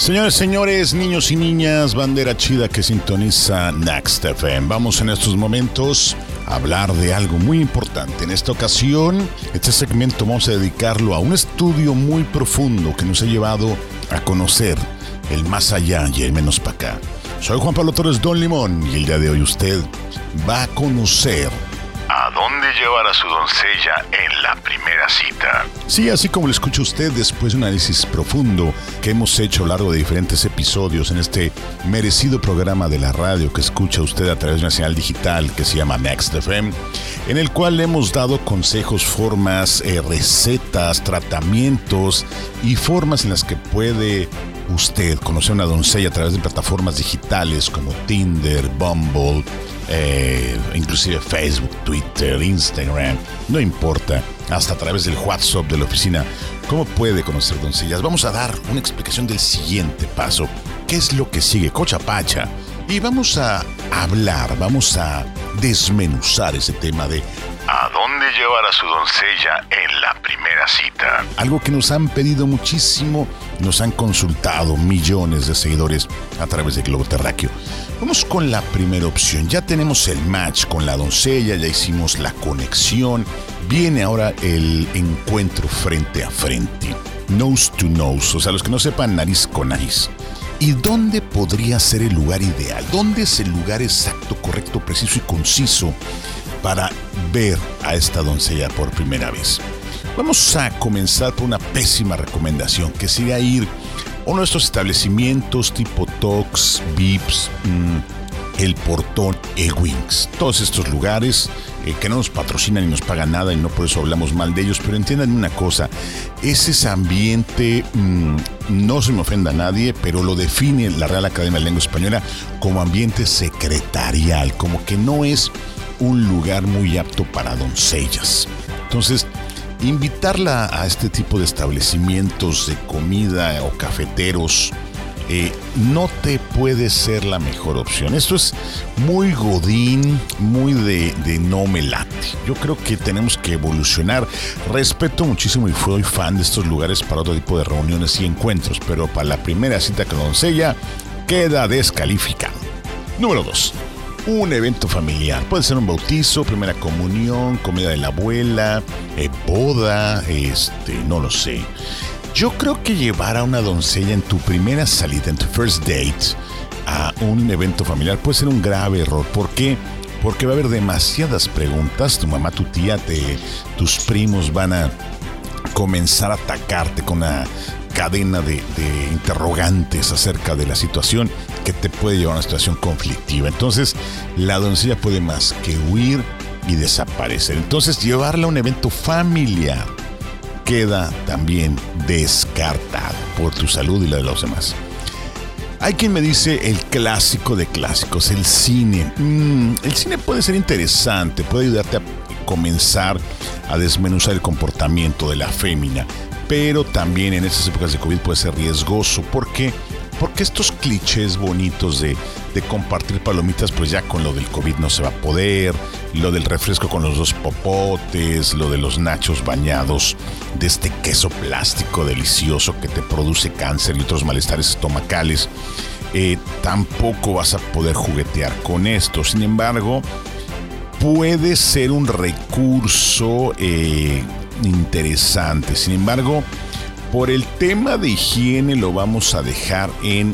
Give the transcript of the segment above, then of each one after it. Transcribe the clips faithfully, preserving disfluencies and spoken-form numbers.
Señores, señores, niños y niñas, bandera chida que sintoniza Next F M. Vamos en estos momentos a hablar de algo muy importante. En esta ocasión, este segmento vamos a dedicarlo a un estudio muy profundo que nos ha llevado a conocer el más allá y el menos para acá. Soy Juan Pablo Torres Don Limón y el día de hoy usted va a conocer ¿a dónde llevar a su doncella en la primera cita? Sí, así como lo escucha usted después de un análisis profundo que hemos hecho a lo largo de diferentes episodios en este merecido programa de la radio que escucha usted a través de una señal digital que se llama Next F M, en el cual le hemos dado consejos, formas, eh, recetas, tratamientos y formas en las que puede usted conocer a una doncella a través de plataformas digitales como Tinder, Bumble, eh, inclusive Facebook, Twitter, Instagram, no importa, hasta a través del WhatsApp de la oficina. ¿Cómo puede conocer doncellas? Vamos a dar una explicación del siguiente paso. ¿Qué es lo que sigue? Cocha pacha. Y vamos a hablar, vamos a desmenuzar ese tema de ¿a dónde llevar a su doncella en la primera cita? Algo que nos han pedido muchísimo, nos han consultado millones de seguidores a través del globo terráqueo. Vamos con la primera opción. Ya tenemos el match con la doncella, ya hicimos la conexión. Viene ahora el encuentro frente a frente. Nose to nose, o sea, los que no sepan, nariz con nariz. ¿Y dónde podría ser el lugar ideal? ¿Dónde es el lugar exacto, correcto, preciso y conciso para ver a esta doncella por primera vez? Vamos a comenzar por una pésima recomendación, que sería ir a uno de estos establecimientos tipo Tox, Vips, mmm, El Portón, El Wings. Todos estos lugares eh, que no nos patrocinan ni nos pagan nada y no por eso hablamos mal de ellos, pero entiendan una cosa, es ese ambiente, mmm, no se me ofenda a nadie, pero lo define la Real Academia de Lengua Española como ambiente secretarial, como que no es un lugar muy apto para doncellas. Entonces, invitarla a este tipo de establecimientos de comida o cafeteros eh, no te puede ser la mejor opción. Esto es muy godín, muy de, de no me late. Yo creo que tenemos que evolucionar. Respeto muchísimo y soy fan de estos lugares para otro tipo de reuniones y encuentros, pero para la primera cita con la doncella queda descalificado. Número dos. Un evento familiar. Puede ser un bautizo, primera comunión, comida de la abuela, eh, boda, este, no lo sé. Yo creo que llevar a una doncella en tu primera salida, en tu first date, a un evento familiar puede ser un grave error. ¿Por qué? Porque va a haber demasiadas preguntas. Tu mamá, tu tía, te, tus primos van a comenzar a atacarte con una cadena de, de interrogantes acerca de la situación que te puede llevar a una situación conflictiva. Entonces, la doncella puede más que huir y desaparecer. Entonces, llevarla a un evento familiar queda también descartado por tu salud y la de los demás. Hay quien me dice el clásico de clásicos, el cine. Mm, el cine puede ser interesante, puede ayudarte a comenzar a desmenuzar el comportamiento de la fémina, pero también en estas épocas de COVID puede ser riesgoso. ¿Por qué? Porque estos clichés bonitos de, de compartir palomitas, pues ya con lo del COVID no se va a poder, lo del refresco con los dos popotes, lo de los nachos bañados de este queso plástico delicioso que te produce cáncer y otros malestares estomacales, eh, tampoco vas a poder juguetear con esto. Sin embargo, puede ser un recurso eh, interesante. Sin embargo, por el tema de higiene lo vamos a dejar en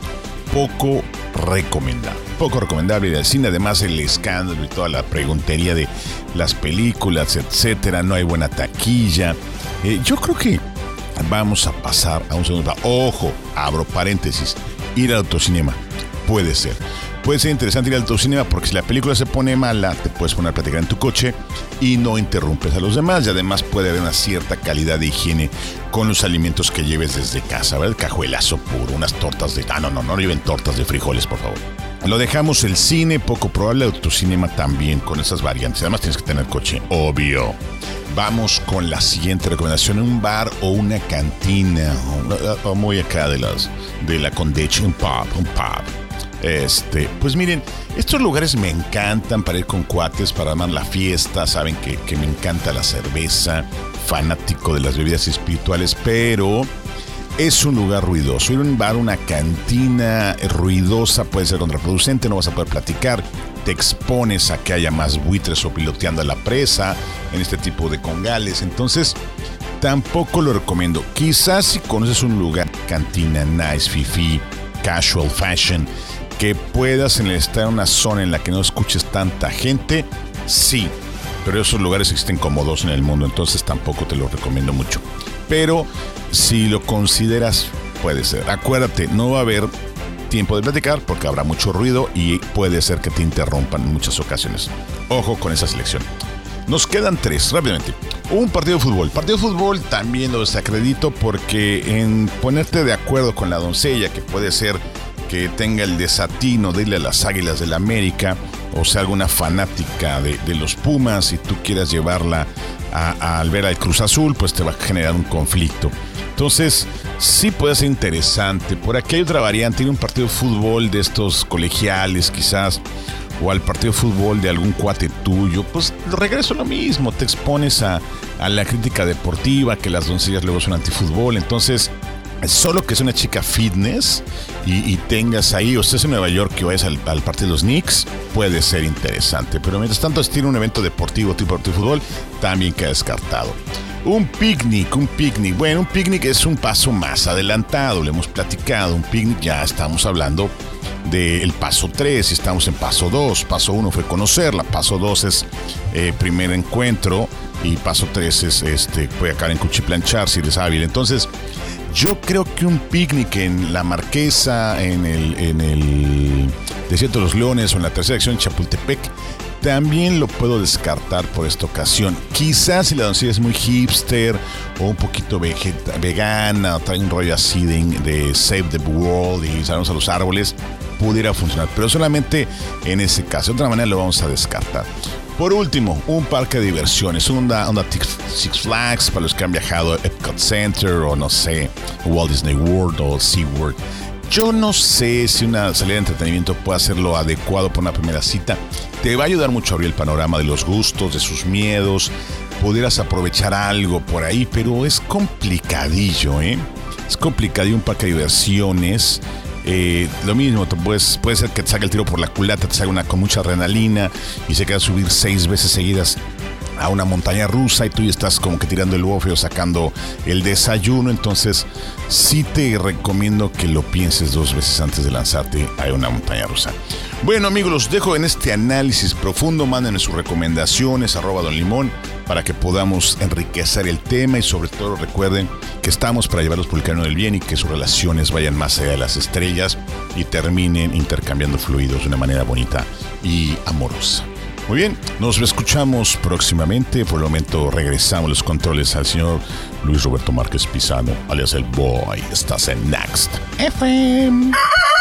poco recomendable. Poco recomendable ir al cine. Además, el escándalo y toda la preguntería de las películas, etcétera. No hay buena taquilla. Eh, yo creo que vamos a pasar a un segundo. Ojo, abro paréntesis. Ir al autocinema. Puede ser. Puede ser interesante ir al autocinema porque si la película se pone mala, te puedes poner a platicar en tu coche y no interrumpes a los demás. Y además puede haber una cierta calidad de higiene con los alimentos que lleves desde casa, ¿verdad? El cajuelazo puro, unas tortas de... Ah, no, no, no lleven tortas de frijoles, por favor. Lo dejamos el cine, poco probable, el autocinema también con esas variantes. Además tienes que tener coche, obvio. Vamos con la siguiente recomendación, un bar o una cantina, o, o muy acá de las de la Condech, un pub, un pub. Este, pues miren, estos lugares me encantan para ir con cuates, para armar la fiesta. Saben que, que me encanta la cerveza, fanático de las bebidas espirituales, pero es un lugar ruidoso. Ir a un bar, una cantina ruidosa puede ser contraproducente, no vas a poder platicar, te expones a que haya más buitres o piloteando a la presa en este tipo de congales. Entonces, tampoco lo recomiendo. Quizás si conoces un lugar, cantina, nice, fifi, casual fashion, que puedas en el estar en una zona en la que no escuches tanta gente, sí. Pero esos lugares existen como dos en el mundo, entonces tampoco te lo recomiendo mucho. Pero si lo consideras, puede ser. Acuérdate, no va a haber tiempo de platicar porque habrá mucho ruido y puede ser que te interrumpan en muchas ocasiones. Ojo con esa selección. Nos quedan tres, rápidamente. Un partido de fútbol. Partido de fútbol también lo desacredito porque en ponerte de acuerdo con la doncella, que puede ser que tenga el desatino de irle a las Águilas del la América, o sea, alguna fanática de, de los Pumas, y tú quieras llevarla a, a, al ver al Cruz Azul, pues te va a generar un conflicto. Entonces, sí puede ser interesante. Por aquí hay otra variante, tiene un partido de fútbol de estos colegiales, quizás, o al partido de fútbol de algún cuate tuyo, pues regreso a lo mismo, te expones a, a la crítica deportiva, que las doncellas luego son antifútbol. Entonces, solo que es una chica fitness y, y tengas ahí, o estés en Nueva York, que vayas al, al partido de los Knicks, puede ser interesante. Pero mientras tanto, si tiene un evento deportivo tipo de fútbol, también queda descartado. Un picnic, un picnic. Bueno, un picnic es un paso más adelantado, le hemos platicado. Un picnic ya estamos hablando del paso tres, y estamos en paso dos. Paso uno fue conocerla, paso dos es eh, primer encuentro, y paso tres es, este, puede acabar en cuchiplanchar si eres hábil. Entonces, yo creo que un picnic en la Marquesa, en el, en el Desierto de los Leones o en la tercera sección de Chapultepec, también lo puedo descartar por esta ocasión. Quizás si la doncella es muy hipster o un poquito vegeta, vegana, o trae un rollo así de, de Save the World y salimos a los árboles, pudiera funcionar. Pero solamente en ese caso. De otra manera lo vamos a descartar. Por último, un parque de diversiones, onda, onda Six Flags para los que han viajado a Epcot Center o no sé, Walt Disney World o SeaWorld. Yo no sé si una salida de entretenimiento puede ser lo adecuado para una primera cita. Te va a ayudar mucho a abrir el panorama de los gustos, de sus miedos. Pudieras aprovechar algo por ahí, pero es complicadillo, ¿eh? Es complicadillo un parque de diversiones. Eh, lo mismo, te puedes, puede ser que te saque el tiro por la culata, te salga una con mucha adrenalina y se queda a subir seis veces seguidas a una montaña rusa y tú ya estás como que tirando el bofe o sacando el desayuno. Entonces sí te recomiendo que lo pienses dos veces antes de lanzarte a una montaña rusa. Bueno, amigos, los dejo en este análisis profundo. Mándenme sus recomendaciones, arroba Don Limón, para que podamos enriquecer el tema, y sobre todo recuerden que estamos para llevarlos por el camino del bien y que sus relaciones vayan más allá de las estrellas y terminen intercambiando fluidos de una manera bonita y amorosa. Muy bien, nos escuchamos próximamente. Por el momento regresamos los controles al señor Luis Roberto Márquez Pizano, alias el Boy. Estás en Next F M.